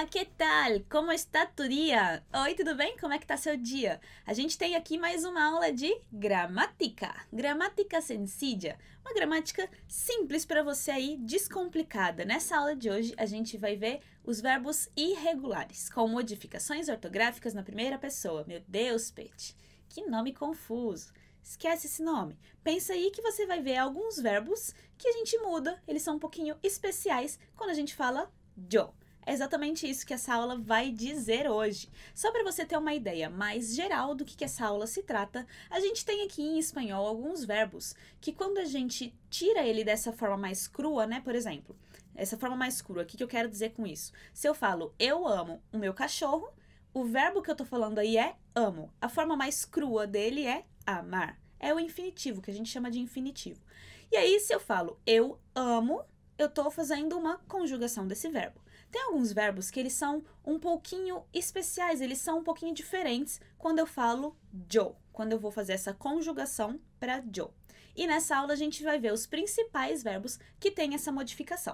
que tal? Como está tu dia? Oi, tudo bem? Como é que tá seu dia? A gente tem aqui mais uma aula de gramática. Gramática sencilla. Uma gramática simples para você aí, descomplicada. Nessa aula de hoje, a gente vai ver os verbos irregulares, com modificações ortográficas na primeira pessoa. Meu Deus, Pete, que nome confuso. Esquece esse nome. Pensa aí que você vai ver alguns verbos que a gente muda. Eles são um pouquinho especiais quando a gente fala yo. É exatamente isso que essa aula vai dizer hoje. Só para você ter uma ideia mais geral do que essa aula se trata, a gente tem aqui em espanhol alguns verbos que quando a gente tira ele dessa forma mais crua, né, por exemplo, essa forma mais crua, o que eu quero dizer com isso? Se eu falo eu amo o meu cachorro, o verbo que eu tô falando aí é amo. A forma mais crua dele é amar. É o infinitivo, que a gente chama de infinitivo. E aí, se eu falo eu amo, eu tô fazendo uma conjugação desse verbo. Tem alguns verbos que eles são um pouquinho especiais, eles são um pouquinho diferentes quando eu falo yo, quando eu vou fazer essa conjugação para yo. E nessa aula a gente vai ver os principais verbos que têm essa modificação.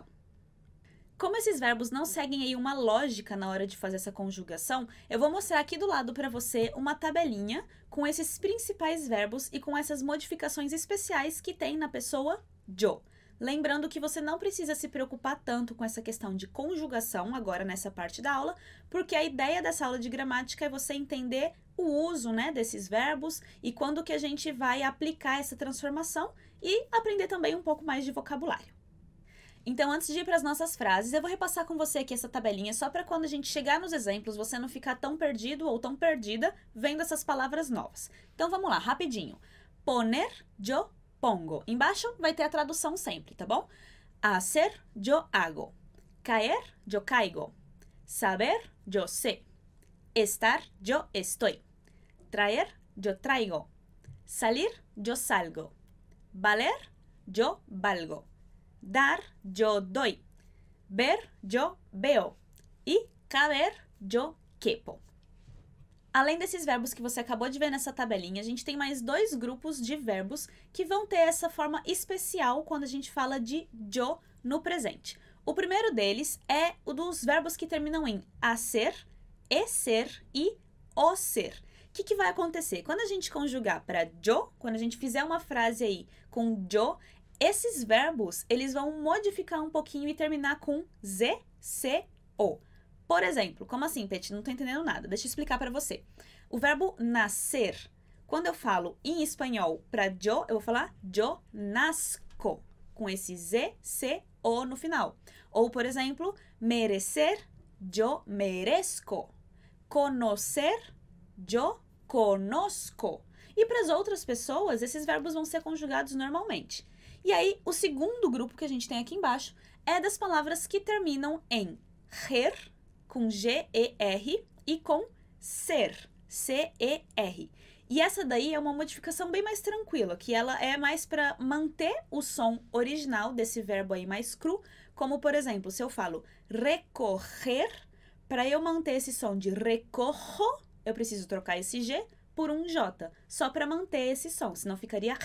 Como esses verbos não seguem aí uma lógica na hora de fazer essa conjugação, eu vou mostrar aqui do lado para você uma tabelinha com esses principais verbos e com essas modificações especiais que tem na pessoa yo. Lembrando que você não precisa se preocupar tanto com essa questão de conjugação agora nessa parte da aula, porque a ideia dessa aula de gramática é você entender o uso, né, desses verbos e quando que a gente vai aplicar essa transformação e aprender também um pouco mais de vocabulário. Então, antes de ir para as nossas frases, eu vou repassar com você aqui essa tabelinha só para quando a gente chegar nos exemplos você não ficar tão perdido ou tão perdida vendo essas palavras novas. Então, vamos lá, rapidinho. Poner, yo, pongo. Embaixo vai ter a tradução sempre, tá bom? Hacer, yo hago. Caer, yo caigo. Saber, yo sé. Estar, yo estoy. Traer, yo traigo. Salir, yo salgo. Valer, yo valgo. Dar, yo doy. Ver, yo veo. E caber, yo quepo. Além desses verbos que você acabou de ver nessa tabelinha, a gente tem mais dois grupos de verbos que vão ter essa forma especial quando a gente fala de yo no presente. O primeiro deles é o dos verbos que terminam em hacer, ser e o ser. O que vai acontecer? Quando a gente conjugar para yo, quando a gente fizer uma frase aí com yo, esses verbos eles vão modificar um pouquinho e terminar com z, c, o. Por exemplo, como assim, Peti? Não tô entendendo nada. Deixa eu explicar para você. O verbo nascer, quando eu falo em espanhol para yo, eu vou falar yo nazco, com esse z, c, o no final. Ou, por exemplo, merecer, yo merezco. Conocer, yo conozco. E para as outras pessoas, esses verbos vão ser conjugados normalmente. E aí, o segundo grupo que a gente tem aqui embaixo é das palavras que terminam em rer, com G-E-R, e com ser, C-E-R. E essa daí é uma modificação bem mais tranquila, que ela é mais para manter o som original desse verbo aí mais cru, como, por exemplo, se eu falo recorrer, para eu manter esse som de recorro, eu preciso trocar esse G por um J, só para manter esse som, senão ficaria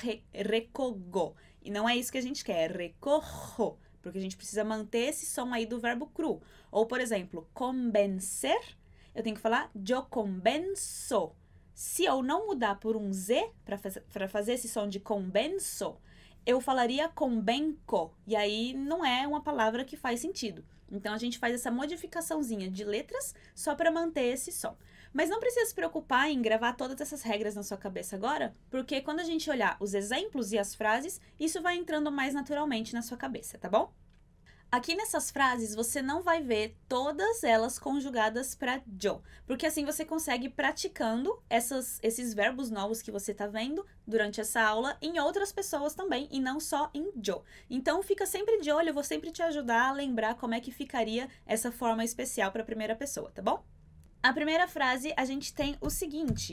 recogo. E não é isso que a gente quer, é recorro, porque a gente precisa manter esse som aí do verbo cru. Ou, por exemplo, convencer, eu tenho que falar yo convenzo. Se eu não mudar por um Z, para fazer esse som de convenzo, eu falaria convenco, e aí não é uma palavra que faz sentido. Então, a gente faz essa modificaçãozinha de letras só para manter esse som. Mas não precisa se preocupar em gravar todas essas regras na sua cabeça agora, porque quando a gente olhar os exemplos e as frases, isso vai entrando mais naturalmente na sua cabeça, tá bom? Aqui nessas frases, você não vai ver todas elas conjugadas para yo, porque assim você consegue ir praticando esses verbos novos que você está vendo durante essa aula em outras pessoas também, e não só em yo. Então, fica sempre de olho, eu vou sempre te ajudar a lembrar como é que ficaria essa forma especial para a primeira pessoa, tá bom? A primeira frase, a gente tem o seguinte: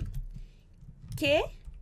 ¿Qué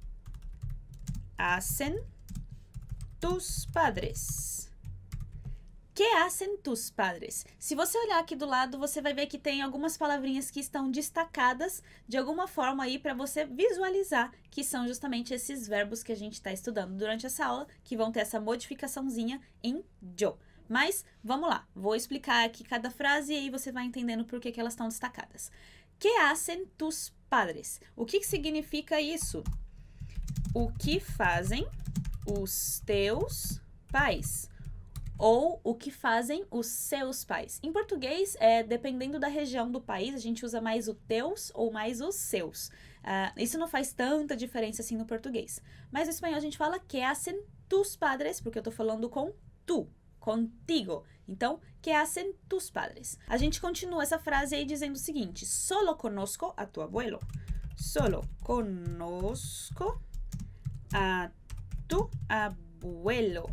hacen tus padres? ¿Qué hacen tus padres? Se você olhar aqui do lado, você vai ver que tem algumas palavrinhas que estão destacadas de alguma forma aí para você visualizar que são justamente esses verbos que a gente está estudando durante essa aula, que vão ter essa modificaçãozinha em yo. Mas, vamos lá. Vou explicar aqui cada frase e aí você vai entendendo por que elas estão destacadas. Que hacen tus padres? O que significa isso? O que fazem os teus pais? Ou o que fazem os seus pais? Em português, dependendo da região do país, a gente usa mais o teus ou mais os seus. Isso não faz tanta diferença assim no português. Mas no espanhol a gente fala que hacen tus padres, porque eu tô falando com tu, contigo. Então, que hacen tus padres? A gente continua essa frase aí dizendo o seguinte: solo conozco a tu abuelo. Solo conozco a tu abuelo.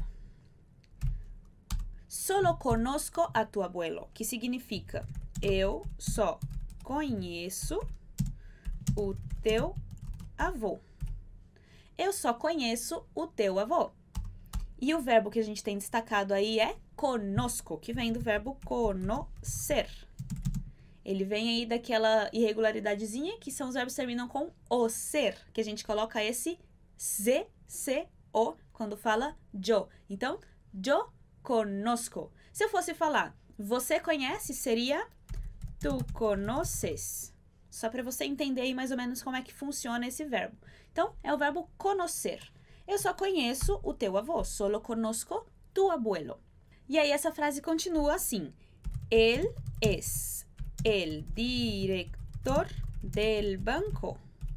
Solo conozco a tu abuelo, que significa eu só conheço o teu avô. Eu só conheço o teu avô. E o verbo que a gente tem destacado aí é conosco, que vem do verbo conocer. Ele vem aí daquela irregularidadezinha que são os verbos que terminam com o ser, que a gente coloca esse z, c, o quando fala yo. Então, yo conozco. Se eu fosse falar, você conhece, seria tu conoces. Só para você entender aí mais ou menos como é que funciona esse verbo. Então, é o verbo conocer. Eu só conheço o teu avô. Solo conozco tu abuelo. E aí essa frase continua assim. Él es el director del banco.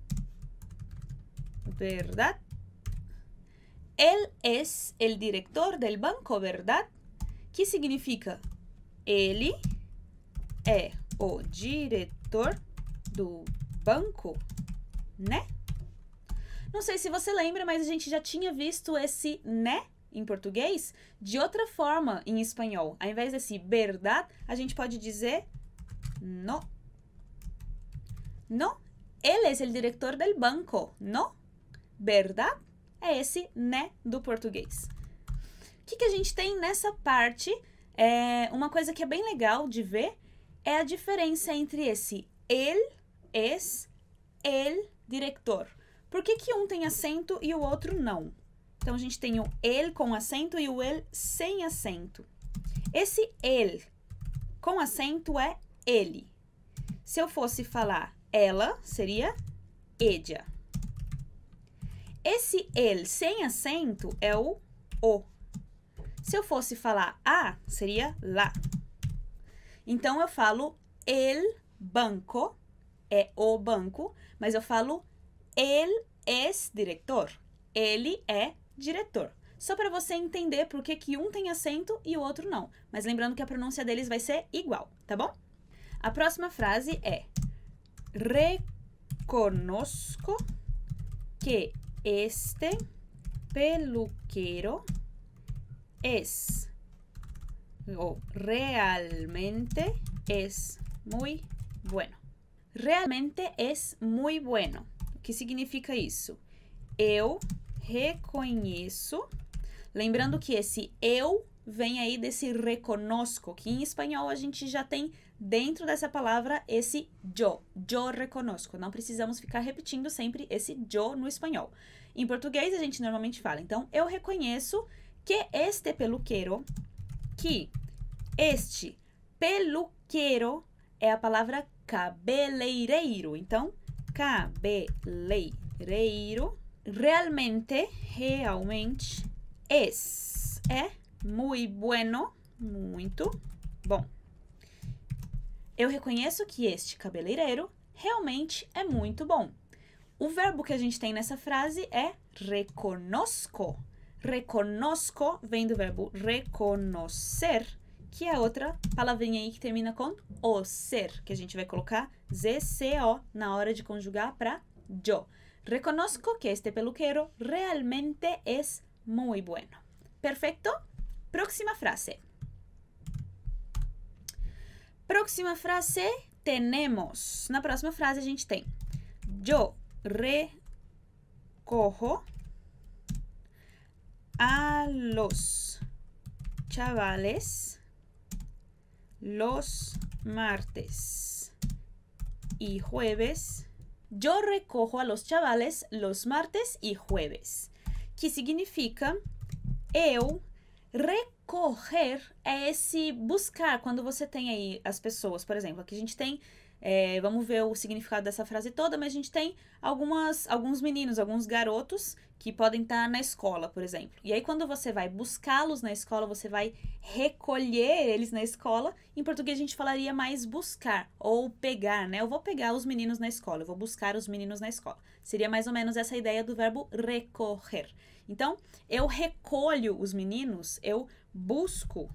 ¿Verdad? Él es el director del banco, ¿verdad? Que significa ele é o diretor do banco, né? Não sei se você lembra, mas a gente já tinha visto esse né em português de outra forma em espanhol. Ao invés desse verdad, a gente pode dizer no. No, él es el director del banco, no? Verdad? É esse né do português. O que a gente tem nessa parte? Uma coisa que é bem legal de ver é a diferença entre esse el, es, el director. Por que um tem acento e o outro não? Então, a gente tem o el com acento e o el sem acento. Esse el com acento é ele. Se eu fosse falar ela, seria ella. Esse el sem acento é o o. Se eu fosse falar a, seria la. Então, eu falo el banco, é o banco, mas eu falo él es director. Ele é diretor. Só para você entender por que um tem acento e o outro não. Mas lembrando que a pronúncia deles vai ser igual, tá bom? A próxima frase é: reconozco que este peluquero es o realmente es muy bueno. Realmente es muy bueno. O que significa isso? Eu reconheço. Lembrando que esse eu vem aí desse reconozco, que em espanhol a gente já tem dentro dessa palavra esse yo. Yo reconozco. Não precisamos ficar repetindo sempre esse yo no espanhol. Em português a gente normalmente fala. Então, eu reconheço que este peluquero, que este peluquero é a palavra cabeleireiro. Então, cabeleireiro realmente é muy bueno, muito bom. Eu reconheço que este cabeleireiro realmente é muito bom. O verbo que a gente tem nessa frase é reconozco. Reconozco vem do verbo reconocer, que é outra palavrinha aí que termina com o ser, que a gente vai colocar ZCO na hora de conjugar para yo. Reconozco que este peluquero realmente es muy bueno. Perfecto? Próxima frase. Próxima frase, tenemos. Na próxima frase a gente tem: yo recojo a los chavales los martes y jueves. Yo recojo a los chavales los martes y jueves. Que significa eu correr é esse buscar, quando você tem aí as pessoas, por exemplo, aqui a gente tem, vamos ver o significado dessa frase toda, mas a gente tem alguns meninos, alguns garotos que podem estar na escola, por exemplo. E aí quando você vai buscá-los na escola, você vai recolher eles na escola, em português a gente falaria mais buscar ou pegar, né? Eu vou pegar os meninos na escola, eu vou buscar os meninos na escola. Seria mais ou menos essa ideia do verbo recorrer. Então, eu recolho os meninos, eu busco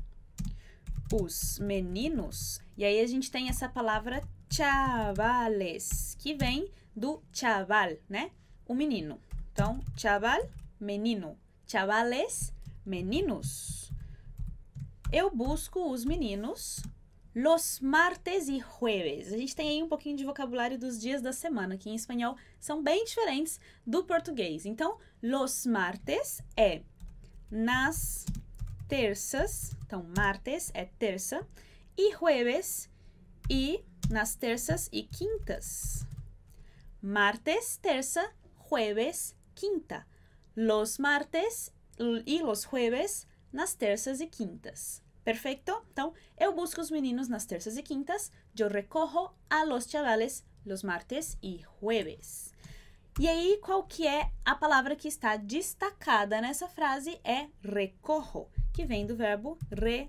os meninos, e aí a gente tem essa palavra chavales, que vem do chaval, né? O menino. Então, chaval, menino. Chavales, meninos. Eu busco os meninos los martes e jueves. A gente tem aí um pouquinho de vocabulário dos dias da semana, que em espanhol são bem diferentes do português. Então, los martes é nas terças, então martes é terça, e jueves e nas terças e quintas. Martes, terça, jueves, quinta. Los martes e los jueves nas terças e quintas. Perfeito? Então, eu busco os meninos nas terças e quintas. Eu recojo a los chavales los martes e jueves. E aí, qual que é a palavra que está destacada nessa frase? É recojo, que vem do verbo recoger.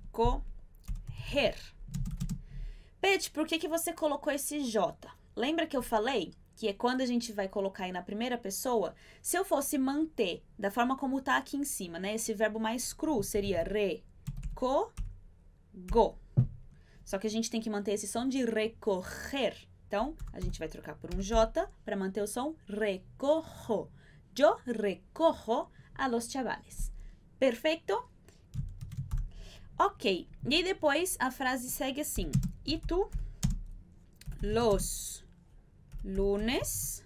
Pet, por que você colocou esse J? Lembra que eu falei que é quando a gente vai colocar aí na primeira pessoa? Se eu fosse manter da forma como está aqui em cima, né? Esse verbo mais cru seria recogo. Só que a gente tem que manter esse som de recorrer. Então, a gente vai trocar por um J para manter o som recojo. Eu recojo a los chavales. Perfeito? Ok. E aí depois a frase segue assim. E tu, los lunes,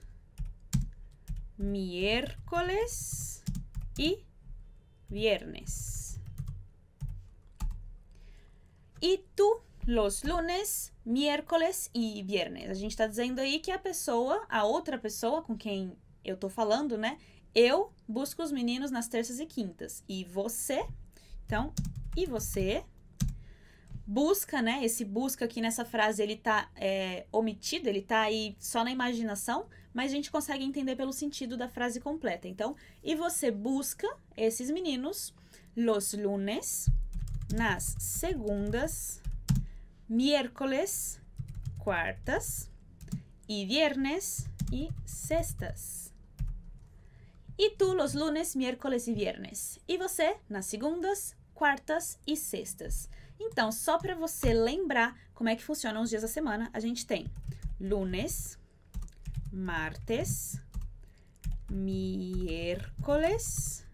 miércoles y viernes. E tu, los lunes, miércoles e viernes. A gente está dizendo aí que a outra pessoa com quem eu tô falando, né? Eu busco os meninos nas terças e quintas. E você, então, e você busca, né? Esse busca aqui nessa frase, ele tá omitido, ele tá aí só na imaginação, mas a gente consegue entender pelo sentido da frase completa. Então, e você busca esses meninos los lunes, nas segundas, miércoles, quartas, y viernes y sextas. E tu los lunes, miércoles e viernes. E você nas segundas, quartas e sextas. Então, só para você lembrar como é que funcionam os dias da semana, a gente tem lunes, martes, miércoles,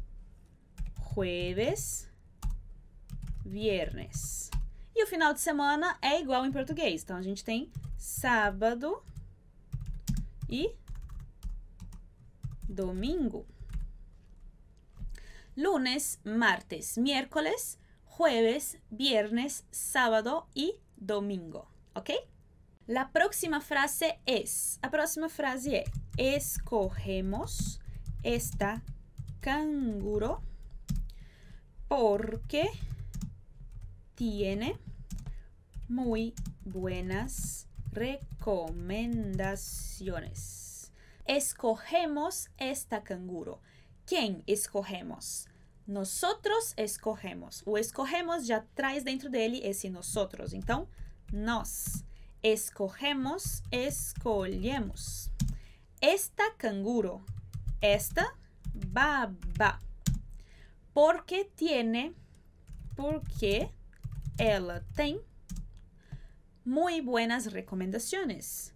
jueves, viernes. E o final de semana é igual em português. Então, a gente tem sábado e domingo. Lunes, martes, miércoles, jueves, viernes, sábado y domingo. ¿Ok? A próxima frase é: escogemos esta canguro porque tiene muy buenas recomendaciones. Escogemos esta canguro. ¿Quién escogemos? Nosotros escogemos. O escogemos já traz dentro dele esse nosotros. Então, nós escogemos, escolhemos. Esta canguro. Esta baba. Porque ela tem muy buenas recomendações.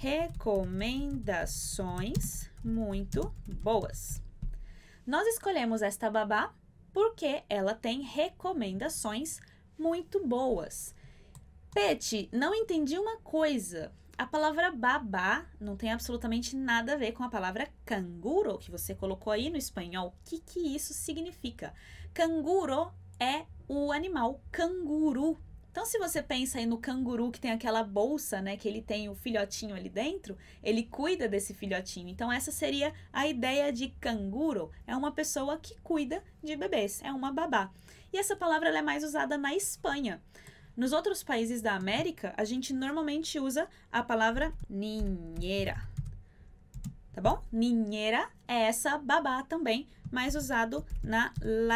Recomendações muito boas. Nós escolhemos esta babá porque ela tem recomendações muito boas. Pet, não entendi uma coisa. A palavra babá não tem absolutamente nada a ver com a palavra canguro que você colocou aí no espanhol. O que isso significa? Canguro é o animal canguru. Então, se você pensa aí no canguru que tem aquela bolsa, né, que ele tem o filhotinho ali dentro, ele cuida desse filhotinho. Então, essa seria a ideia de canguro. É uma pessoa que cuida de bebês, é uma babá. E essa palavra ela é mais usada na Espanha. Nos outros países da América, a gente normalmente usa a palavra niñera. Tá bom? Niñera é essa babá também, mais usado na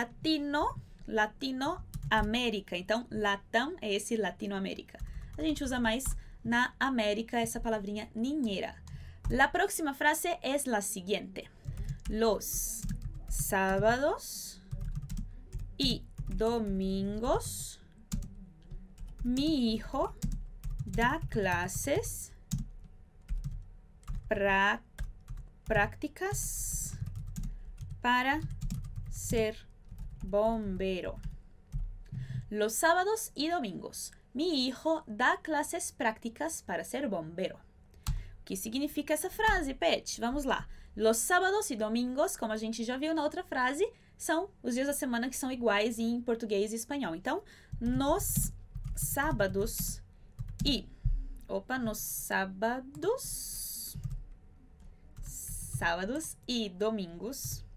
Latinoamérica. Então, Latam é esse Latinoamérica. A gente usa mais na América essa palavrinha niñera. La próxima frase es la siguiente. Los sábados y domingos mi hijo da clases prácticas para ser bombero. Los sábados y domingos, mi hijo da clases prácticas para ser bombero. O que significa essa frase, Pet? Vamos lá. Los sábados e domingos, como a gente já viu na outra frase, são os dias da semana que são iguais em português e espanhol. Então, nos sábados e domingos,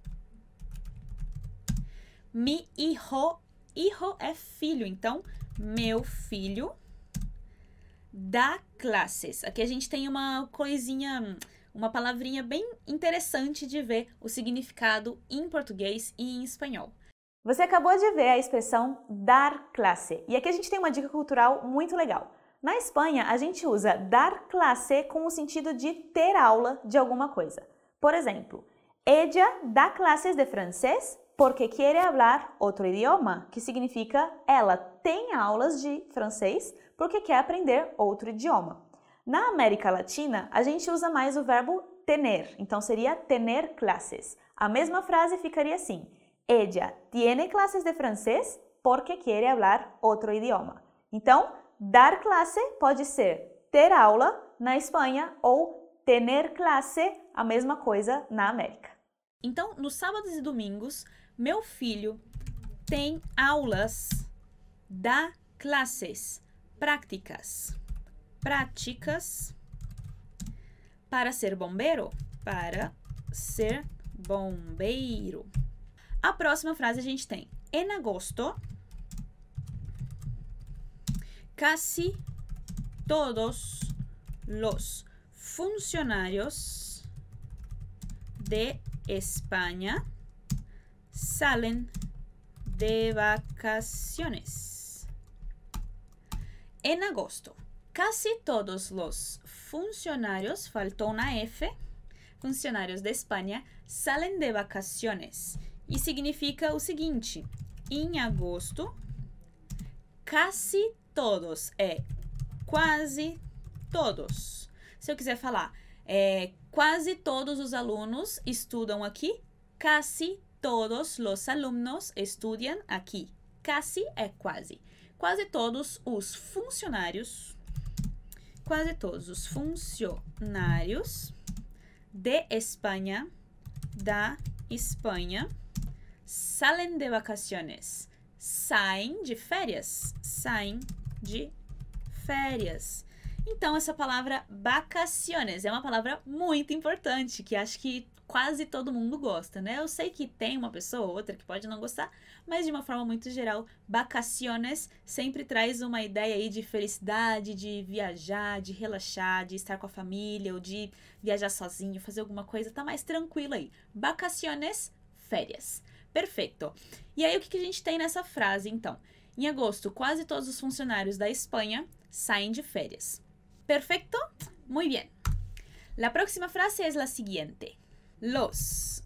mi hijo é filho, então, meu filho dá classes. Aqui a gente tem uma coisinha, uma palavrinha bem interessante de ver o significado em português e em espanhol. Você acabou de ver a expressão dar clase. E aqui a gente tem uma dica cultural muito legal. Na Espanha, a gente usa dar clase com o sentido de ter aula de alguma coisa. Por exemplo, ella da clases de francés porque quiere hablar otro idioma, que significa ela tem aulas de francês porque quer aprender outro idioma. Na América Latina, a gente usa mais o verbo tener, então seria tener clases. A mesma frase ficaria assim: ella tiene clases de francés porque quiere hablar otro idioma. Então, dar clase pode ser ter aula na Espanha ou tener clase, a mesma coisa na América. Então, nos sábados e domingos, meu filho tem aulas, dá classes, práticas para ser bombeiro, A próxima frase a gente tem: en agosto, casi todos los funcionarios de España salen de vacaciones. En agosto, casi todos los funcionarios, faltou una F, funcionários de Espanha, salen de vacaciones. E significa o seguinte: em agosto, casi todos, quase todos. Se eu quiser falar, quase todos os alunos estudam aqui, casi todos los alumnos estudian aqui. Casi é quase. Quase todos os funcionários de Espanha, da Espanha, salen de vacaciones. Saem de férias. Então, essa palavra vacaciones é uma palavra muito importante, que acho que quase todo mundo gosta, né? Eu sei que tem uma pessoa ou outra que pode não gostar, mas de uma forma muito geral, vacaciones sempre traz uma ideia aí de felicidade, de viajar, de relaxar, de estar com a família ou de viajar sozinho, fazer alguma coisa, tá mais tranquilo aí. Vacaciones, férias. Perfeito. E aí, o que a gente tem nessa frase, então? Em agosto, quase todos os funcionários da Espanha saem de férias. Perfecto? Muy bien. La próxima frase es la siguiente. Los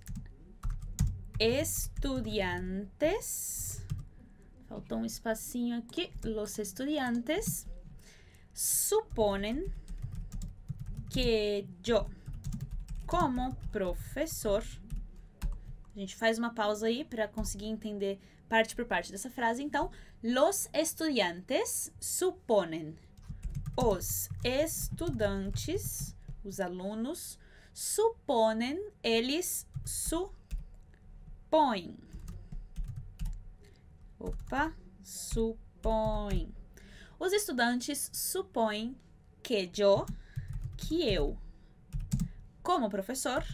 estudiantes, faltou um espacinho aqui, los estudiantes suponen que yo, como professor, a gente faz uma pausa aí para conseguir entender parte por parte dessa frase. Então, los estudiantes suponen, os estudantes, os alunos, suponem, eles supõem. Supõem. Os estudantes supõem que eu, como professor,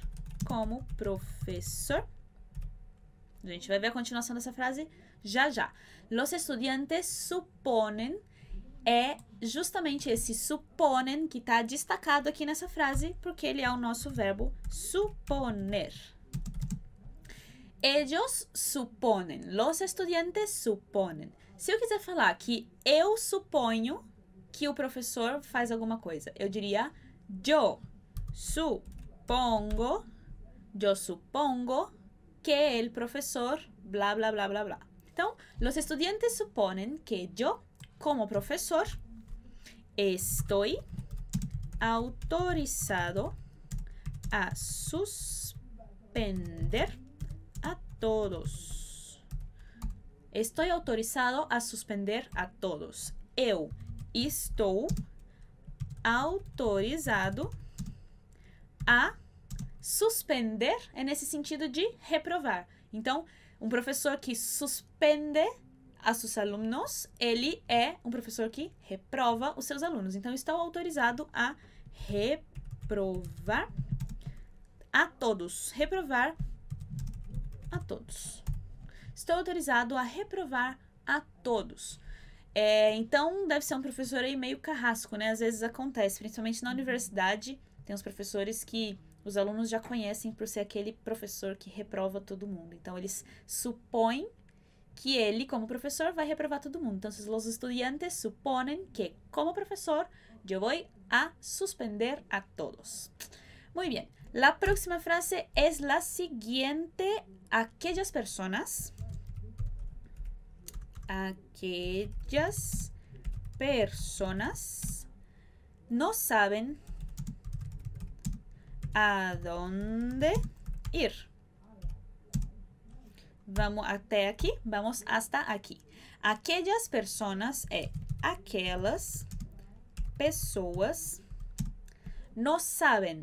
a gente vai ver a continuação dessa frase já já. Los estudiantes suponen é justamente esse suponen que está destacado aqui nessa frase, porque ele é o nosso verbo suponer. Ellos suponen, los estudiantes suponen. Se eu quiser falar que eu suponho que o professor faz alguma coisa, eu diria yo supongo que el profesor bla bla bla bla bla. Então, los estudiantes suponen que yo, como profesor, estoy autorizado a suspender a todos. Estoy autorizado a suspender a todos. Eu estou autorizado a suspender é nesse sentido de reprovar. Então, um professor que suspende a seus alunos, ele é um professor que reprova os seus alunos. Então, estou autorizado a reprovar a todos. Reprovar a todos. Estou autorizado a reprovar a todos. Então, deve ser um professor aí meio carrasco, né? Às vezes acontece, principalmente na universidade, tem uns professores que os alunos já conhecem por ser aquele professor que reprova todo mundo. Então, eles supõem que ele, como profesor, vai reprovar todo mundo. Então, los estudiantes suponen que, como profesor, yo voy a suspender a todos. Muy bien. La próxima frase es la siguiente. Aquellas personas no saben a dónde ir. Vamos até aqui, vamos hasta aqui. Aquellas personas é aquelas pessoas não sabem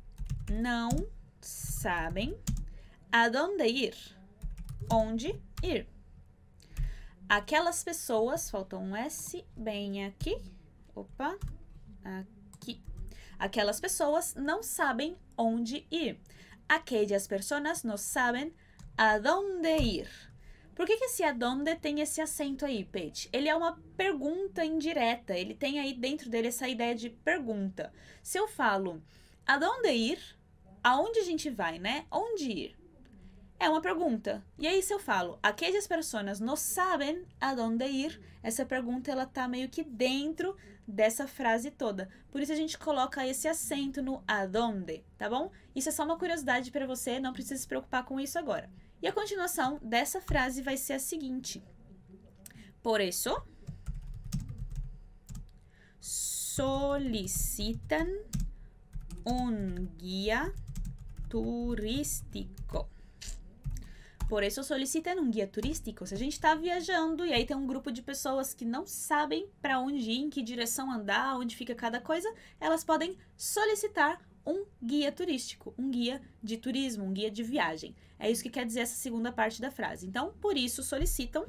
a dónde ir, onde ir. Aquelas pessoas, faltou um S bem aqui. Opa, aqui. Aquelas pessoas não sabem onde ir. Aquellas personas no sabem a dónde ir. Por que esse adonde tem esse acento aí, Pete? Ele é uma pergunta indireta. Ele tem aí dentro dele essa ideia de pergunta. Se eu falo adonde ir, aonde a gente vai, né? Onde ir? É uma pergunta. E aí se eu falo aquellas personas no sabem a dónde ir, essa pergunta ela tá meio que dentro dessa frase toda. Por isso a gente coloca esse acento no adonde, tá bom? Isso é só uma curiosidade para você, não precisa se preocupar com isso agora. E a continuação dessa frase vai ser a seguinte. Por isso, solicitan un guía turístico. Por isso solicitam um guia turístico. Se a gente está viajando e aí tem um grupo de pessoas que não sabem para onde ir, em que direção andar, onde fica cada coisa, elas podem solicitar um guia turístico, um guia de turismo, um guia de viagem. É isso que quer dizer essa segunda parte da frase. Então, por isso solicitam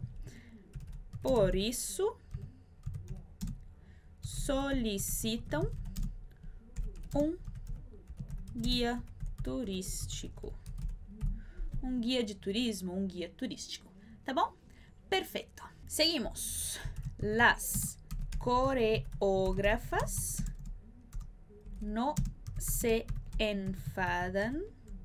um guia turístico. Um guia de turismo, um guia turístico. Tá bom? Perfeito. Seguimos. Las coreógrafas no se enfadan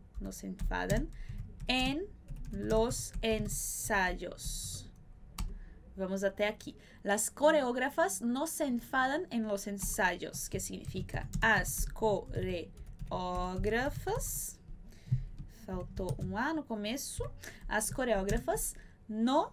en los ensayos. Vamos até aqui. Las coreógrafas no se enfadan en los ensayos. Que significa as coreógrafas. Faltou um A no começo. As coreógrafas não.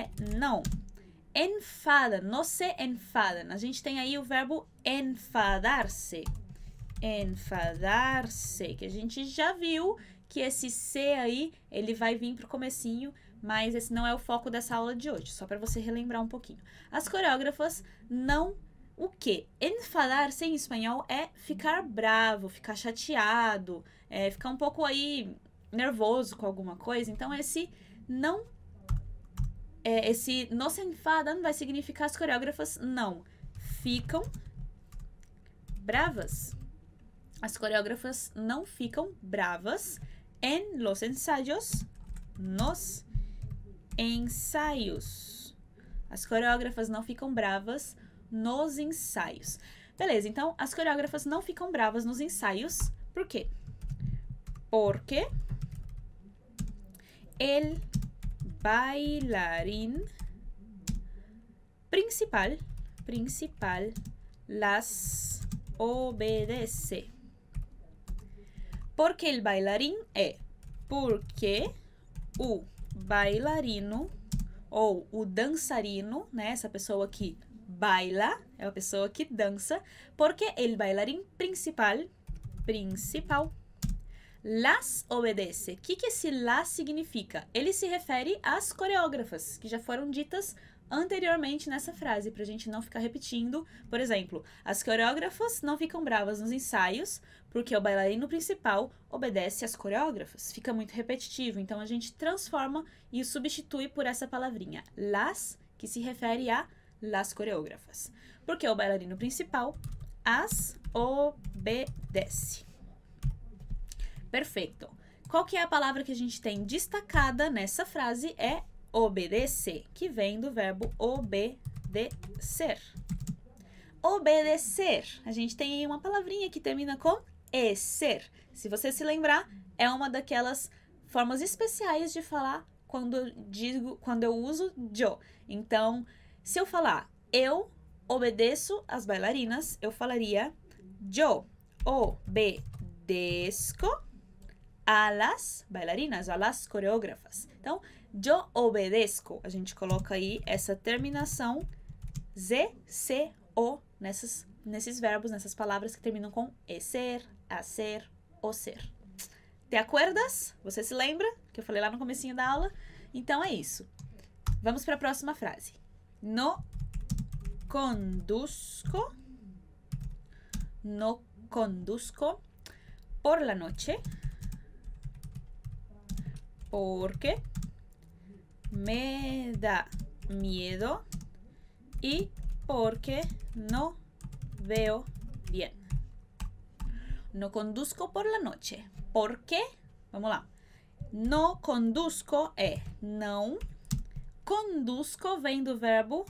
Enfadam, não se enfadam. A gente tem aí o verbo enfadar-se. Enfadar-se, que a gente já viu que esse C aí, ele vai vir pro comecinho, mas esse não é o foco dessa aula de hoje, só para você relembrar um pouquinho. As coreógrafas não... O quê? Enfadar-se em espanhol é ficar bravo, ficar chateado, ficar um pouco aí nervoso com alguma coisa. Então, esse não se enfadam vai significar as coreógrafas não ficam bravas. As coreógrafas não ficam bravas en los ensayos, nos ensaios. As coreógrafas não ficam bravas nos ensaios. Beleza, então as coreógrafas não ficam bravas nos ensaios. Por quê? Porque el bailarín principal las obedece. Porque el bailarín é porque o bailarino ou o dançarino, né? Essa pessoa que baila, é a pessoa que dança. Porque el bailarín principal las obedece. O que esse las significa? Ele se refere às coreógrafas, que já foram ditas anteriormente nessa frase, pra gente não ficar repetindo. Por exemplo, as coreógrafas não ficam bravas nos ensaios, porque o bailarino principal obedece às coreógrafas. Fica muito repetitivo, então a gente transforma e substitui por essa palavrinha, las, que se refere a las coreógrafas. Porque o bailarino principal as obedece. Perfeito. Qual que é a palavra que a gente tem destacada nessa frase? É obedecer, que vem do verbo obedecer. Obedecer. A gente tem aí uma palavrinha que termina com ser. Se você se lembrar, é uma daquelas formas especiais de falar quando eu uso yo. Então, se eu falar eu obedeço às bailarinas, eu falaria yo obedezco a las bailarinas, a las coreógrafas. Então, yo obedezco. A gente coloca aí essa terminação Z-C-O nesses verbos, nessas palavras que terminam com ser, hacer, o ser. Te acuerdas? Você se lembra? Que eu falei lá no comecinho da aula? Então, é isso. Vamos para a próxima frase. No conduzco por la noche porque me da miedo y porque no veo bien. No conduzco por la noche. ¿Por qué? Vamos lá. No conduzco é não. Conduzco vem do verbo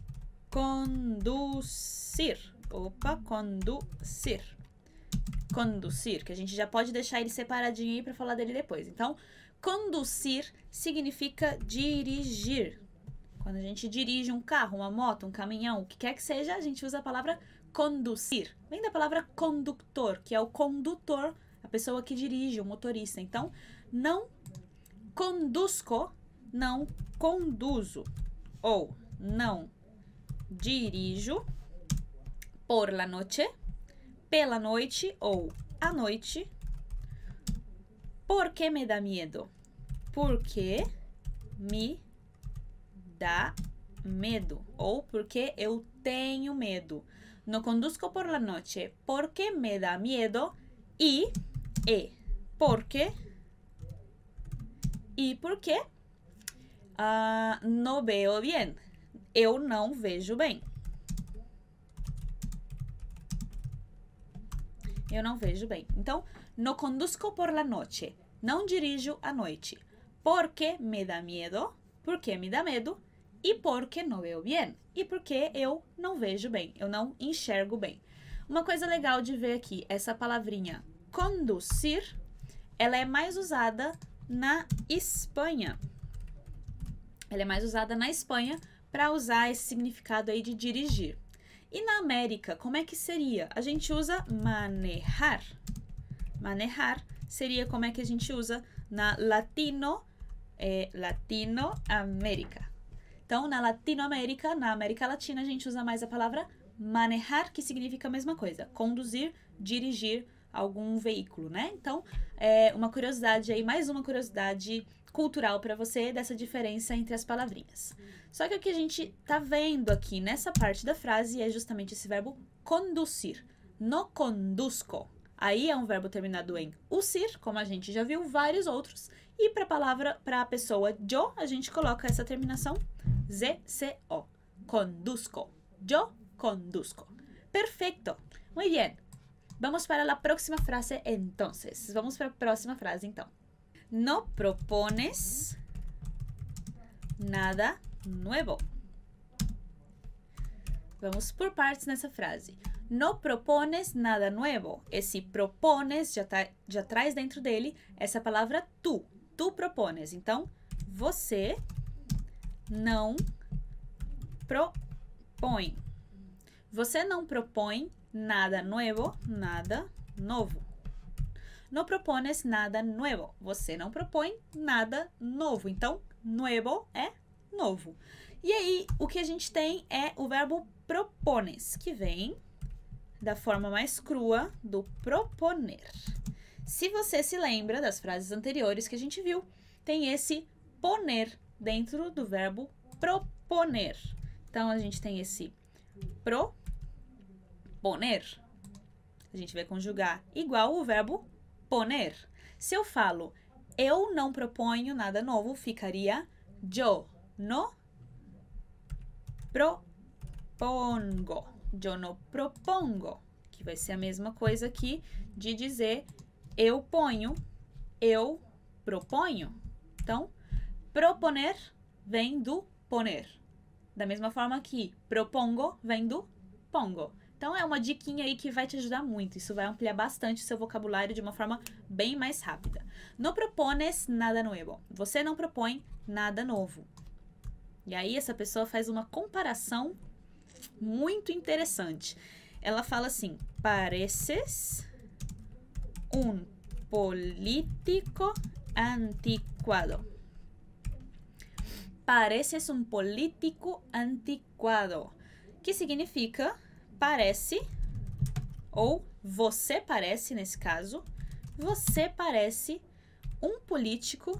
conduzir. Conduzir. Conduzir, que a gente já pode deixar ele separadinho aí para falar dele depois. Então, conduzir significa dirigir. Quando a gente dirige um carro, uma moto, um caminhão, o que quer que seja, a gente usa a palavra conduzir. Vem da palavra condutor, que é o condutor, a pessoa que dirige, o motorista. Então, não conduzco, não conduzo. Ou não dirijo por la noche, pela noite ou à noite. Porque me dá medo? Porque me dá medo. Ou porque eu tenho medo. No conduzco por la noche porque me dá medo e porque no veo bien. Eu não vejo bem. Eu não vejo bem. Então, no conduzco por la noche. Não dirijo à noite. Porque me dá medo. Porque me dá medo. E porque não veo bien. E porque eu não vejo bem. Eu não enxergo bem. Uma coisa legal de ver aqui, essa palavrinha conduzir, ela é mais usada na Espanha. Ela é mais usada na Espanha para usar esse significado aí de dirigir. E na América, como é que seria? A gente usa manejar. Manejar seria como é que a gente usa na Latinoamérica. Então, na Latinoamérica, na América Latina, a gente usa mais a palavra manejar, que significa a mesma coisa. Conduzir, dirigir algum veículo, né? Então, uma curiosidade aí, mais uma curiosidade cultural para você dessa diferença entre as palavrinhas. Só que o que a gente tá vendo aqui nessa parte da frase é justamente esse verbo conduzir. No conduzco. Aí é um verbo terminado em usir, como a gente já viu vários outros. E para a pessoa yo, a gente coloca essa terminação ZCO. Conduzco. Yo conduzco. Perfecto. Muy bien. Vamos para la próxima frase entonces. Vamos para a próxima frase então. No propones nada nuevo. Vamos por partes nessa frase. No propones nada nuevo. Esse propones já traz dentro dele essa palavra tu. Tu propones. Então, você não propõe. Você não propõe nada nuevo, nada novo. No propones nada nuevo. Você não propõe nada novo. Então, nuevo é novo. E aí, o que a gente tem é o verbo propones, que vem da forma mais crua do proponer. Se você se lembra das frases anteriores que a gente viu, tem esse poner dentro do verbo proponer. Então, a gente tem esse proponer. A gente vai conjugar igual o verbo poner. Se eu falo, eu não proponho nada novo, ficaria yo no propongo. Yo no propongo. Que vai ser a mesma coisa aqui de dizer eu ponho, eu proponho. Então, proponer vem do poner. Da mesma forma que propongo vem do pongo. Então, é uma diquinha aí que vai te ajudar muito. Isso vai ampliar bastante o seu vocabulário de uma forma bem mais rápida. No propones nada nuevo. Você não propõe nada novo. E aí, essa pessoa faz uma comparação muito interessante. Ela fala assim, pareces un político antiquado. Pareces un político antiquado. Que significa parece, ou você parece, nesse caso, você parece um político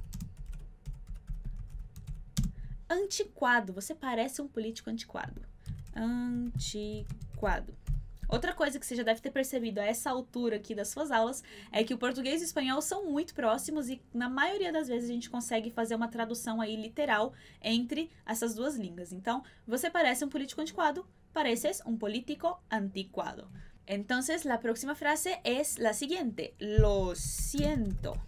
antiquado. Você parece um político antiquado. Antiquado. Outra coisa que você já deve ter percebido a essa altura aqui das suas aulas é que o português e o espanhol são muito próximos e na maioria das vezes a gente consegue fazer uma tradução aí literal entre essas duas línguas. Então, você parece um político antiquado, pareces un político anticuado. Entonces, la próxima frase es la siguiente. Lo siento,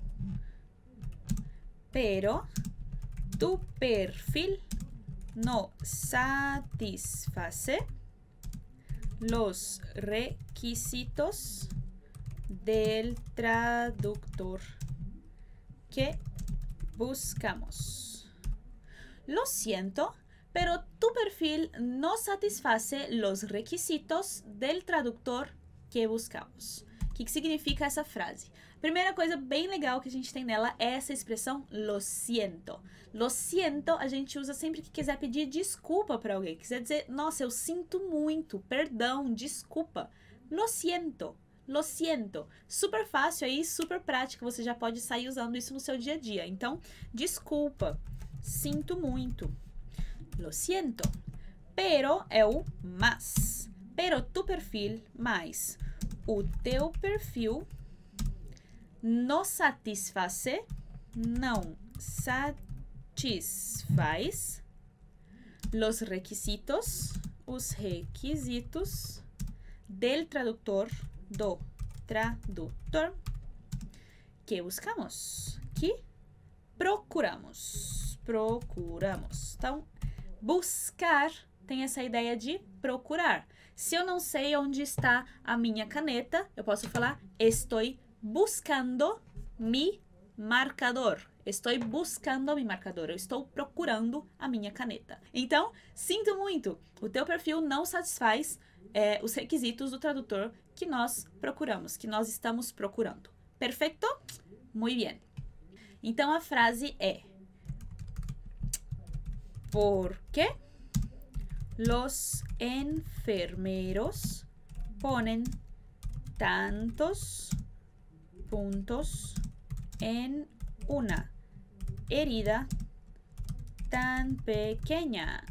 pero tu perfil no satisface los requisitos del traductor que buscamos. Lo siento, pero tu perfil no satisface los requisitos del traductor que buscamos. O que significa essa frase? Primeira coisa bem legal que a gente tem nela é essa expressão lo siento. Lo siento a gente usa sempre que quiser pedir desculpa para alguém. Quiser dizer, nossa, eu sinto muito, perdão, desculpa. Lo siento, lo siento. Super fácil aí, super prático. Você já pode sair usando isso no seu dia a dia. Então, desculpa, sinto muito. Lo siento. Pero é o mas. Pero tu perfil, mais. O teu perfil no satisface, não satisfaz os requisitos del tradutor, do tradutor que buscamos, que procuramos. Então, buscar tem essa ideia de procurar. Se eu não sei onde está a minha caneta, eu posso falar estoy buscando mi marcador. Estou buscando mi marcador. Eu estou procurando a minha caneta. Então, sinto muito. O teu perfil não satisfaz os requisitos do tradutor que nós procuramos, que nós estamos procurando. Perfeito? Muy bien. Então, a frase é: ¿por qué los enfermeros ponen tantos puntos en una herida tan pequeña?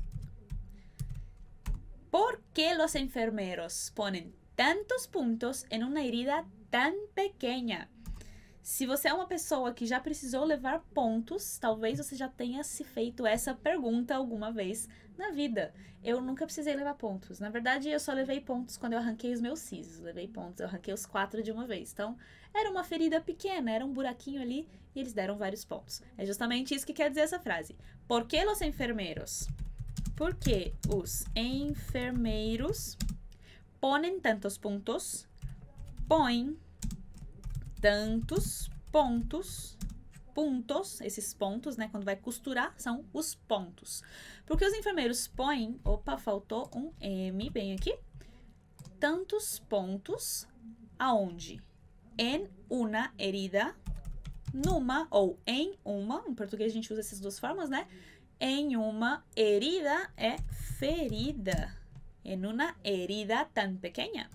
¿Por qué los enfermeros ponen tantos puntos en una herida tan pequeña? Se você é uma pessoa que já precisou levar pontos, talvez você já tenha se feito essa pergunta alguma vez na vida. Eu nunca precisei levar pontos. Na verdade, eu só levei pontos quando eu arranquei os meus sisos. Levei pontos, eu arranquei os 4 de uma vez. Então, era uma ferida pequena, era um buraquinho ali e eles deram vários pontos. É justamente isso que quer dizer essa frase. ¿Por qué los enfermeros? Por que os enfermeiros ponem tantos pontos? Põem tantos pontos, esses pontos, né, quando vai costurar, são os pontos. Porque os enfermeiros põem, opa, faltou um M, bem aqui, tantos pontos, aonde? Em uma herida, numa ou em uma, em português a gente usa essas duas formas, né? Em uma herida é ferida, em uma herida tão pequena,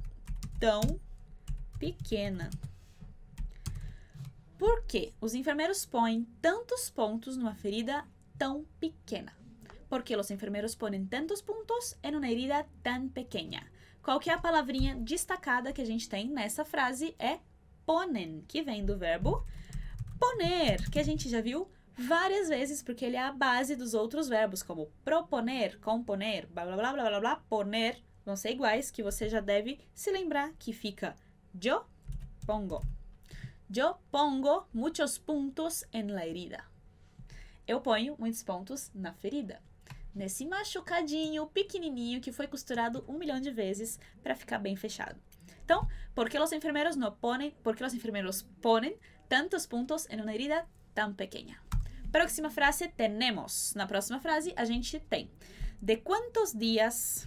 Por que os enfermeiros põem tantos pontos numa ferida tão pequena? Porque os enfermeiros põem tantos pontos em uma herida tão pequena. Qual que é a palavrinha destacada que a gente tem nessa frase? É ponen, que vem do verbo poner, que a gente já viu várias vezes, porque ele é a base dos outros verbos, como proponer, componer, blá blá blá blá blá blá, poner, vão ser iguais, que você já deve se lembrar que fica yo pongo. Yo pongo muchos puntos en la herida. Eu ponho muitos pontos na ferida. Nesse machucadinho pequenininho que foi costurado 1 milhão de vezes para ficar bem fechado. Então, ¿por qué los enfermeros ponen tantos puntos en una herida tan pequeña? Próxima frase, tenemos. Na próxima frase, a gente tem. ¿De cuántos días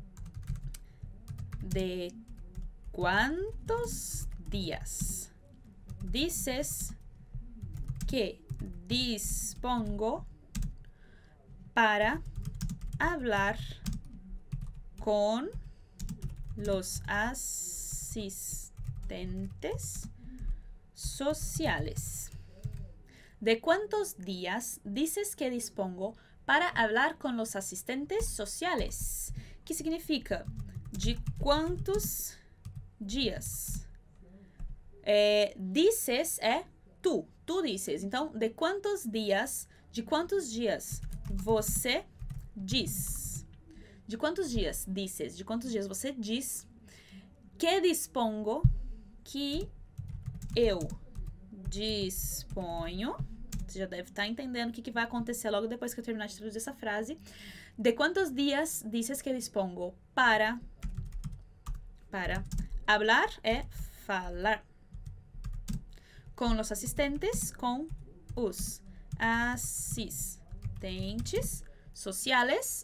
dices que dispongo para hablar con los asistentes sociales? ¿De cuántos días dices que dispongo para hablar con los asistentes sociales? Que significa de quantos dias? Dices é tu dices. Então, de quantos dias você diz? De quantos dias dices? De quantos dias você diz que dispongo, que eu disponho? Você já deve estar entendendo o que vai acontecer logo depois que eu terminar de traduzir essa frase. De quantos dias dices que dispongo para hablar é falar. Com os assistentes, com os assistentes sociais.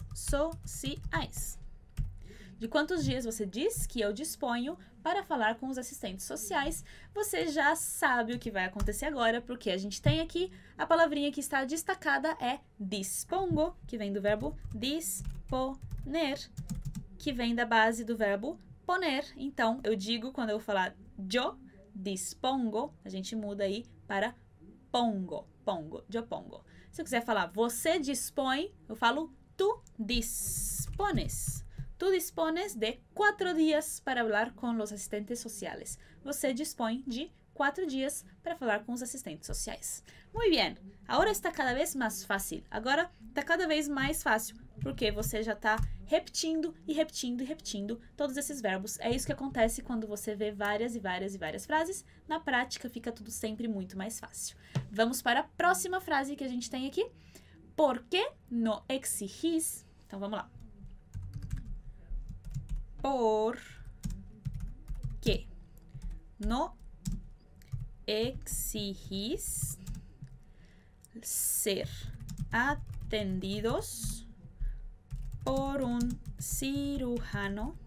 De quantos dias você diz que eu disponho para falar com os assistentes sociais? Você já sabe o que vai acontecer agora, porque a gente tem aqui a palavrinha que está destacada é dispongo, que vem do verbo disponer, que vem da base do verbo poner. Então, eu digo, quando eu falar yo dispongo, a gente muda aí para pongo, yo pongo. Se eu quiser falar você dispõe, eu falo tu dispones. Tu dispones de 4 dias para falar com os assistentes sociais. Você dispõe de 4 dias para falar com os assistentes sociais. Muito bem. Agora está cada vez mais fácil. Agora está cada vez mais fácil, porque você já está repetindo todos esses verbos. É isso que acontece quando você vê várias frases. Na prática, fica tudo sempre muito mais fácil. Vamos para a próxima frase que a gente tem aqui. ¿Por qué no exigís? Então, vamos lá. ¿Por qué no exigís ser atendidos por un cirujano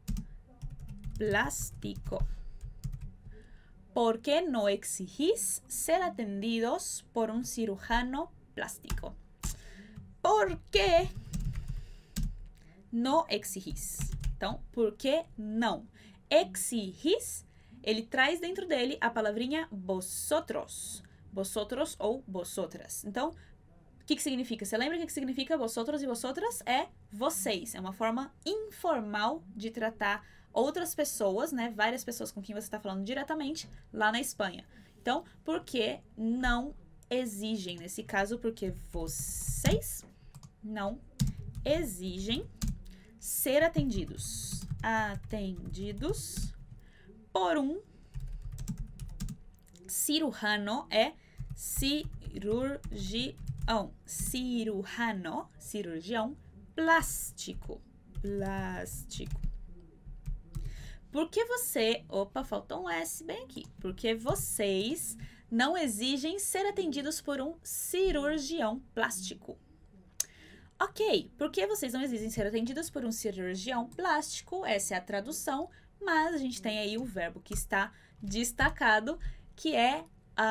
plástico? ¿Por qué no exigís ser atendidos por un cirujano plástico? ¿Por qué no exigís? Então, por que não? Exigís, ele traz dentro dele a palavrinha vosotros. Vosotros ou vosotras. Então, o que significa? Você lembra o que significa vosotros e vosotras? É vocês. É uma forma informal de tratar outras pessoas, né? Várias pessoas com quem você está falando diretamente lá na Espanha. Então, porque não exigem, nesse caso, porque vocês não exigem ser atendidos. Atendidos por um cirurgião é cirurgião. Cirurgião plástico. Plástico. Porque você... Opa, faltou um S bem aqui. Porque vocês não exigem ser atendidos por um cirurgião plástico. Ok, porque vocês não exigem ser atendidos por um cirurgião plástico, essa é a tradução, mas a gente tem aí o verbo que está destacado, que é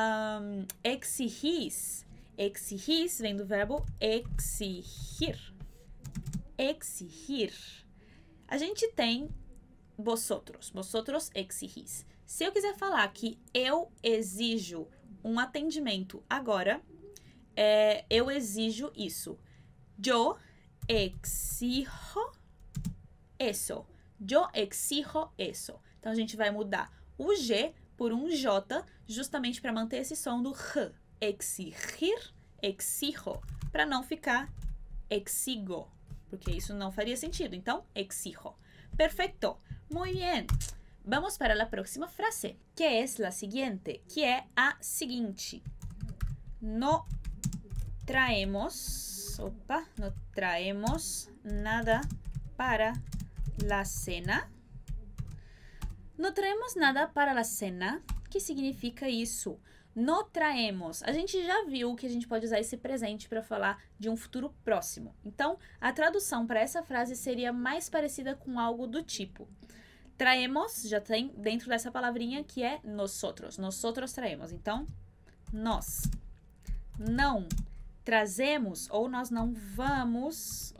exigir. Exigir vem do verbo exigir. Exigir. A gente tem vosotros. Vosotros exigís. Se eu quiser falar que eu exijo um atendimento agora, eu exijo isso. Yo exijo eso. Yo exijo eso. Então, a gente vai mudar o G por um J, justamente para manter esse som do R. Exigir, exijo, para não ficar exigo, porque isso não faria sentido. Então, exijo. Perfecto. Muy bien. Vamos para a próxima frase, que é a seguinte, que é a seguinte. No traemos nada para la cena. No traemos nada para la cena. O que significa isso? No traemos. A gente já viu que a gente pode usar esse presente para falar de um futuro próximo. Então, a tradução para essa frase seria mais parecida com algo do tipo: traemos, já tem dentro dessa palavrinha que é nosotros. Nosotros traemos. Então, nós não trazemos, ou nós não vamos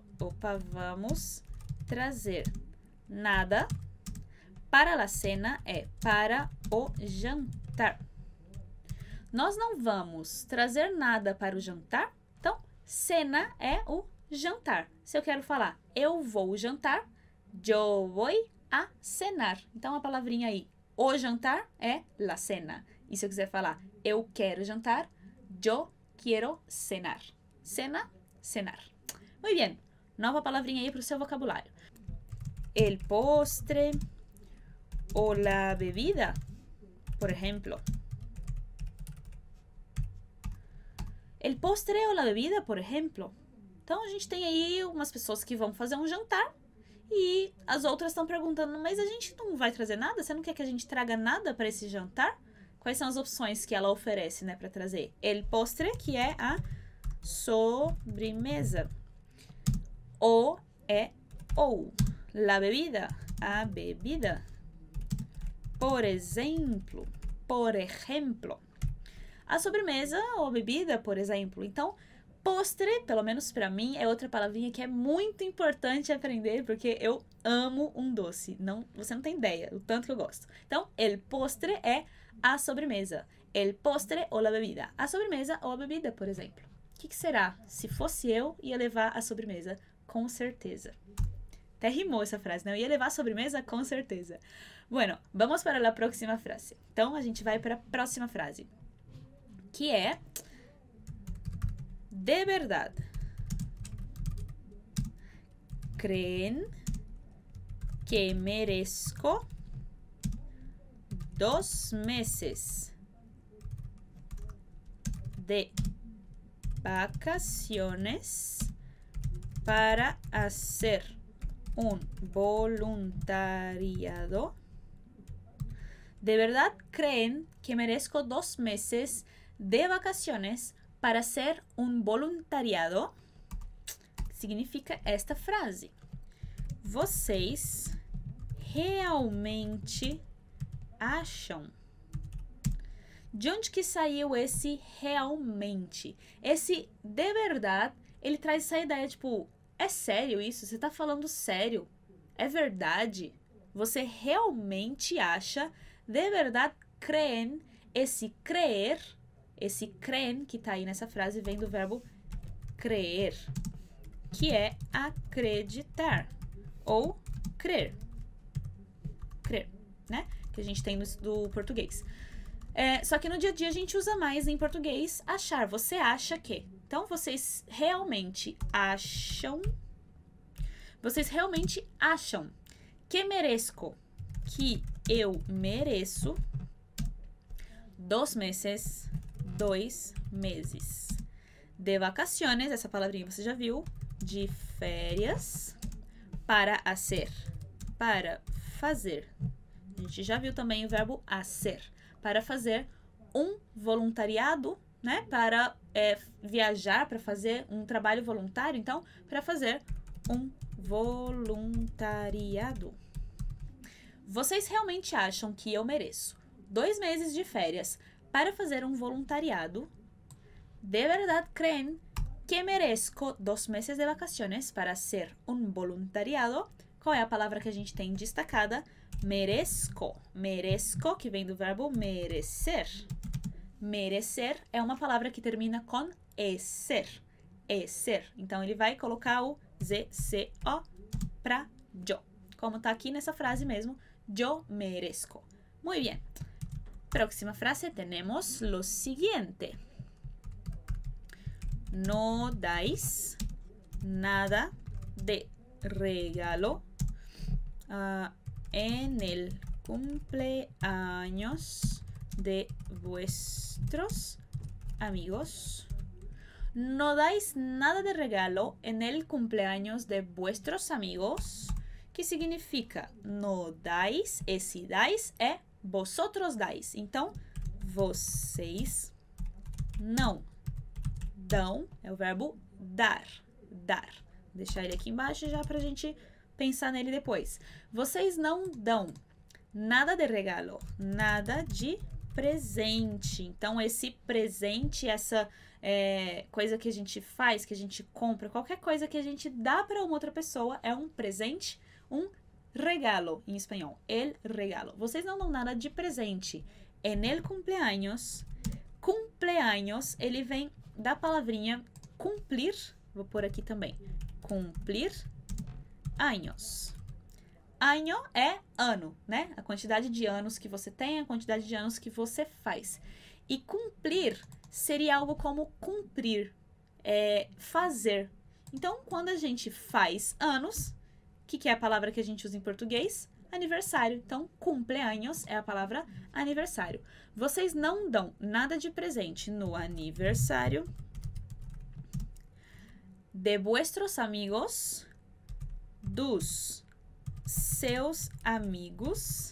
trazer nada para la cena, para o jantar. Nós não vamos trazer nada para o jantar. Então, cena é o jantar. Se eu quero falar eu vou jantar, yo voy a cenar. Então, a palavrinha aí, o jantar, é la cena. E se eu quiser falar eu quero jantar, yo quiero cenar. Cena, cenar. Muy bien. Nova palavrinha aí para o seu vocabulário. El postre o la bebida, por ejemplo. El postre o la bebida, por ejemplo. Então, a gente tem aí umas pessoas que vão fazer um jantar e as outras estão perguntando, mas a gente não vai trazer nada? Você não quer que a gente traga nada para esse jantar? Quais são as opções que ela oferece, né, para trazer? El postre, que é a sobremesa. O é ou. La bebida, a bebida. Por exemplo. A sobremesa ou a bebida, por exemplo. Então, postre, pelo menos para mim, é outra palavrinha que é muito importante aprender, porque eu amo um doce. Você não tem ideia o tanto que eu gosto. Então, el postre é a sobremesa. El postre ou la bebida. A sobremesa ou a bebida, por exemplo. O que será? Se fosse eu, ia levar a sobremesa, com certeza. Até rimou essa frase, né? Eu ia levar a sobremesa, com certeza. Bueno, vamos para a próxima frase. Então, a gente vai para a próxima frase, que é de verdad. ¿Creen que merezco 2 meses de vacaciones para hacer un voluntariado? ¿De verdad creen que merezco 2 meses de vacaciones para hacer un voluntariado? Significa esta frase: vocês realmente acham? De onde que saiu esse realmente? Esse de verdade, ele traz essa ideia, tipo, é sério isso? Você tá falando sério? É verdade? Você realmente acha? De verdade, creen. Esse creer que tá aí nessa frase vem do verbo creer, que é acreditar ou crer. Crer, né? Que a gente tem do português. Só que no dia a dia a gente usa mais em português achar. Você acha que. Então, vocês realmente acham que mereço, que eu mereço 2 meses, 2 meses de vacaciones, essa palavrinha você já viu, de férias, para hacer, para fazer. A gente já viu também o verbo hacer, para fazer um voluntariado, né? Para viajar, para fazer um trabalho voluntário. Então, para fazer um voluntariado. Vocês realmente acham que eu mereço 2 meses de férias para fazer um voluntariado? ¿De verdad creen que merezco 2 meses de vacaciones para hacer un voluntariado? Qual é a palavra que a gente tem destacada? Merezco. Merezco, que vem do verbo merecer. Merecer é uma palavra que termina com ser. Ser. Então, ele vai colocar o ZCO para yo. Como está aqui nessa frase mesmo, yo merezco. Muy bien. Próxima frase tenemos lo siguiente. No dais nada de regalo en el cumpleaños de vuestros amigos. No dais nada de regalo en el cumpleaños de vuestros amigos. Que significa no dais, esse dais é vosotros dais. Então, vocês não dão, é o verbo dar, dar. Vou deixar ele aqui embaixo já pra gente pensar nele depois. Vocês não dão nada de regalo, nada de presente. Então, esse presente, essa coisa que a gente faz, que a gente compra, qualquer coisa que a gente dá para uma outra pessoa é um presente, um regalo em espanhol, el regalo. Vocês não dão nada de presente. En el cumpleaños, cumpleaños, ele vem da palavrinha cumplir, vou pôr aqui também, cumplir años. Año é ano, né? A quantidade de anos que você tem, a quantidade de anos que você faz. E cumplir seria algo como cumprir, fazer. Então, quando a gente faz anos, o que é a palavra que a gente usa em português? Aniversário. Então, cumpleaños é a palavra aniversário. Vocês não dão nada de presente no aniversário de vuestros amigos, dos seus amigos.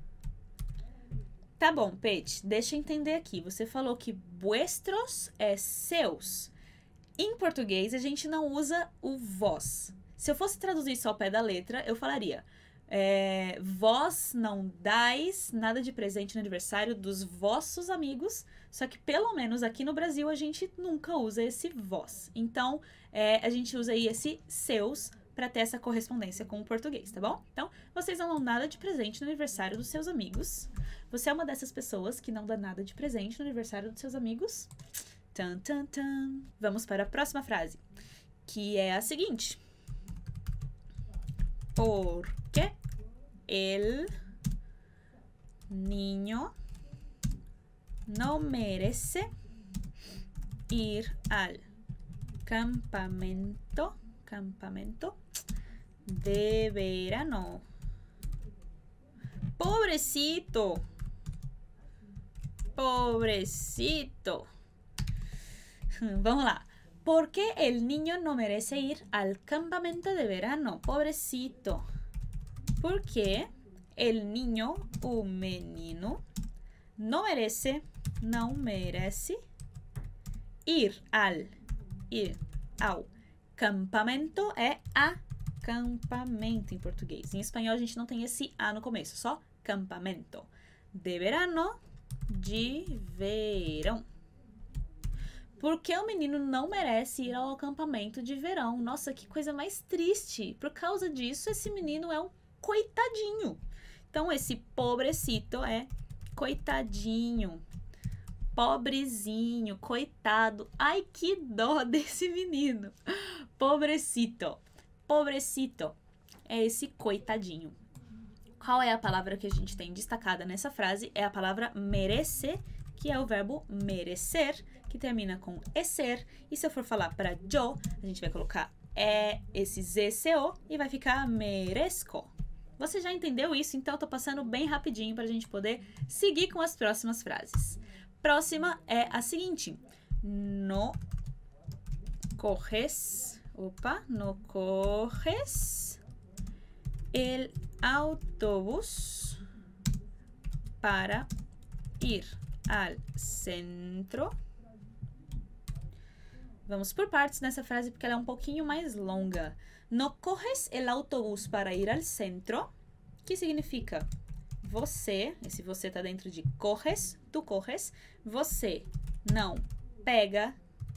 Tá bom, Pete, deixa eu entender aqui. Você falou que vuestros é seus. Em português, a gente não usa o vós. Se eu fosse traduzir só ao pé da letra, eu falaria vós não dais nada de presente no aniversário dos vossos amigos, só que pelo menos aqui no Brasil a gente nunca usa esse vós. Então, a gente usa aí esse seus para ter essa correspondência com o português, tá bom? Então, vocês não dão nada de presente no aniversário dos seus amigos. Você é uma dessas pessoas que não dá nada de presente no aniversário dos seus amigos? Tan, tan, tan. Vamos para a próxima frase, que é a seguinte. Porque el niño no merece ir al campamento de verano. Pobrecito. Pobrecito. Vamos lá. ¿Por qué el niño no merece ir al campamento de verano? Pobrecito. Porque el niño, o menino, não merece ir ao campamento é acampamento em português. Em espanhol a gente não tem esse a no começo, só campamento. De verano, de verão. Porque o menino não merece ir ao acampamento de verão. Nossa, que coisa mais triste. Por causa disso, esse menino é um coitadinho. Então, esse pobrecito é coitadinho. Pobrezinho, coitado. Ai, que dó desse menino. Pobrecito. Pobrecito é esse coitadinho. Qual é a palavra que a gente tem destacada nessa frase? É a palavra merece, que é o verbo merecer, que termina com ser. E se eu for falar para yo, a gente vai colocar esse ZCO e vai ficar merezco. Você já entendeu isso? Então eu tô passando bem rapidinho para a gente poder seguir com as próximas frases. Próxima é a seguinte. No corres el autobús para ir al centro. Vamos por partes nessa frase porque ela é um pouquinho mais longa. No corres el autobús para ir al centro, que significa você, esse você tá dentro de corres, tu corres, você não pega.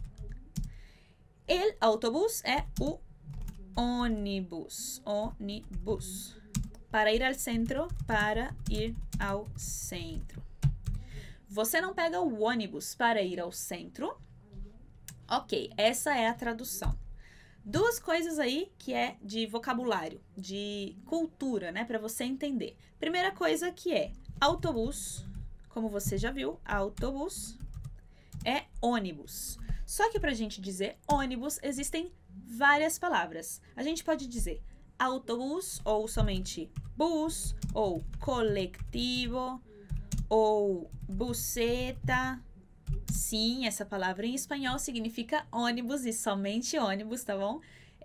El autobús é o ônibus. Para ir ao centro, para ir ao centro. Você não pega o ônibus para ir ao centro. Ok, essa é a tradução. Duas coisas aí que é de vocabulário, de cultura, né, para você entender. Primeira coisa que é autobus, como você já viu, autobus é ônibus. Só que pra gente dizer ônibus existem várias palavras. A gente pode dizer autobus ou somente bus ou coletivo ou buseta. Sim, essa palavra em espanhol significa ônibus e somente ônibus, tá bom?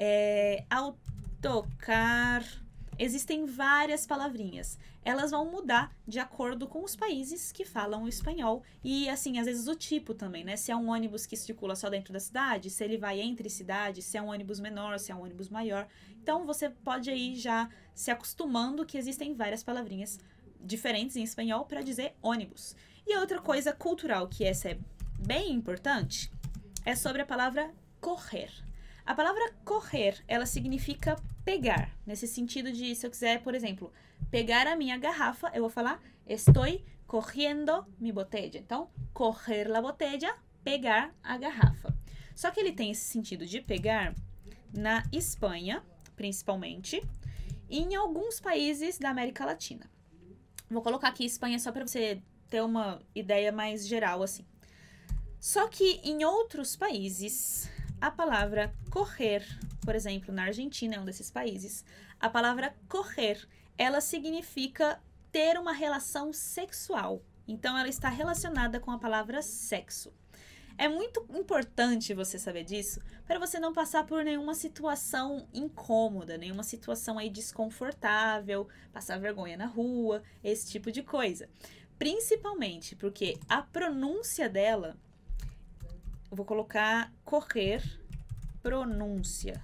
Autocar. Existem várias palavrinhas. Elas vão mudar de acordo com os países que falam o espanhol. E, assim, às vezes o tipo também, né? Se é um ônibus que circula só dentro da cidade, se ele vai entre cidades, se é um ônibus menor, se é um ônibus maior. Então, você pode aí já se acostumando que existem várias palavrinhas diferentes em espanhol para dizer ônibus. E outra coisa cultural, que essa é bem importante, é sobre a palavra correr. A palavra correr, ela significa pegar, nesse sentido de, se eu quiser, por exemplo, pegar a minha garrafa, eu vou falar, estoy corriendo mi botella. Então, correr la botella, pegar a garrafa. Só que ele tem esse sentido de pegar na Espanha, principalmente, e em alguns países da América Latina. Vou colocar aqui Espanha só para você ter uma ideia mais geral, assim. Só que em outros países, a palavra correr, por exemplo, na Argentina é um desses países, a palavra correr, ela significa ter uma relação sexual. Então, ela está relacionada com a palavra sexo. É muito importante você saber disso para você não passar por nenhuma situação incômoda, nenhuma situação aí desconfortável, passar vergonha na rua, esse tipo de coisa. Principalmente porque a pronúncia dela, eu vou colocar correr, pronúncia,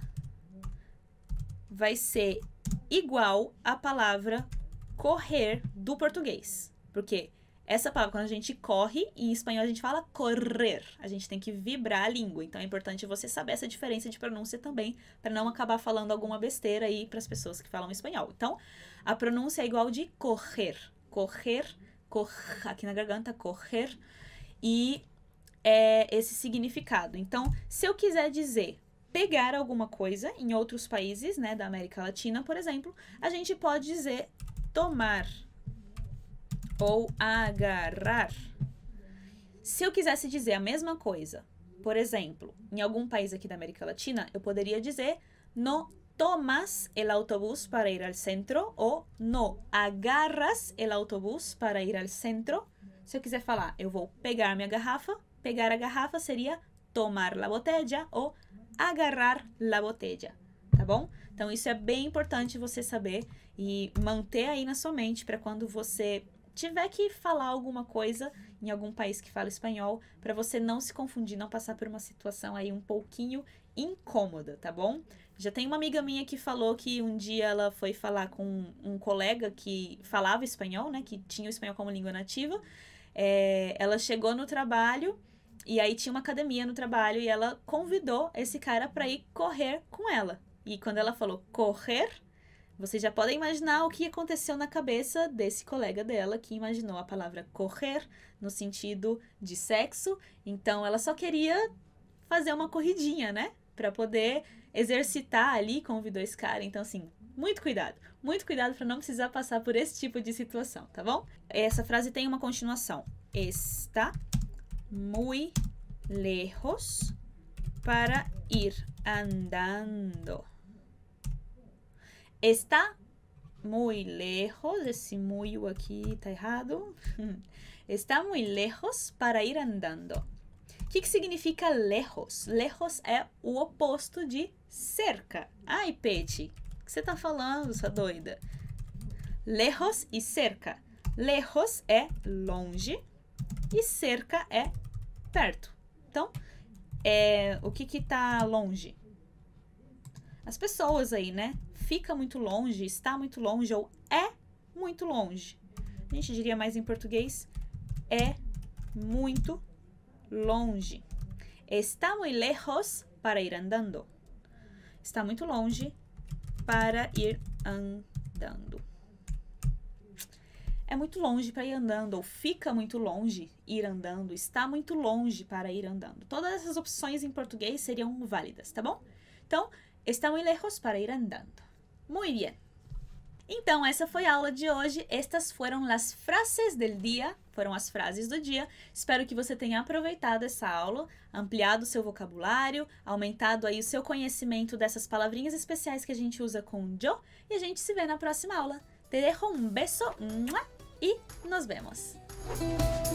vai ser igual à palavra correr do português. Porque essa palavra, quando a gente corre, em espanhol a gente fala correr. A gente tem que vibrar a língua. Então é importante você saber essa diferença de pronúncia também, para não acabar falando alguma besteira aí para as pessoas que falam espanhol. Então, a pronúncia é igual de correr. Correr, aqui na garganta, correr. E é esse significado. Então, se eu quiser dizer pegar alguma coisa em outros países, né, da América Latina, por exemplo, a gente pode dizer tomar ou agarrar. Se eu quisesse dizer a mesma coisa, por exemplo, em algum país aqui da América Latina, eu poderia dizer no tomas el autobús para ir al centro ou no agarras el autobús para ir al centro. Se eu quiser falar, eu vou pegar minha garrafa, pegar a garrafa seria tomar la botella ou agarrar la botella, tá bom? Então, isso é bem importante você saber e manter aí na sua mente para quando você tiver que falar alguma coisa em algum país que fala espanhol, para você não se confundir, não passar por uma situação aí um pouquinho incômoda, tá bom? Já tem uma amiga minha que falou que um dia ela foi falar com um colega que falava espanhol, né, que tinha o espanhol como língua nativa. Ela chegou no trabalho e aí tinha uma academia no trabalho e ela convidou esse cara para ir correr com ela. E quando ela falou correr, vocês já podem imaginar o que aconteceu na cabeça desse colega dela, que imaginou a palavra correr no sentido de sexo. Então, ela só queria fazer uma corridinha, né? para poder exercitar ali com o V2 Então, assim, muito cuidado para não precisar passar por esse tipo de situação, tá bom? Essa frase tem uma continuação. Está muy lejos para ir andando. Está muy lejos, esse muy aqui tá errado. Está muy lejos para ir andando. O que significa lejos? Lejos é o oposto de cerca. Ai, Peti, o que você tá falando, sua doida? Lejos e cerca. Lejos é longe e cerca é perto. Então, o que tá longe? As pessoas aí, né? Fica muito longe, está muito longe ou é muito longe. A gente diria mais em português, é muito longe. Está muy lejos para ir andando. Está muito longe para ir andando. É muito longe para ir andando, ou fica muito longe ir andando, está muito longe para ir andando. Todas essas opções em português seriam válidas, tá bom? Então, está muy lejos para ir andando. Muy bien. Então, essa foi a aula de hoje. Estas foram as frases del dia, foram as frases do dia. Espero que você tenha aproveitado essa aula, ampliado o seu vocabulário, aumentado aí o seu conhecimento dessas palavrinhas especiais que a gente usa com yo. E a gente se vê na próxima aula. Te dejo un beso e nos vemos.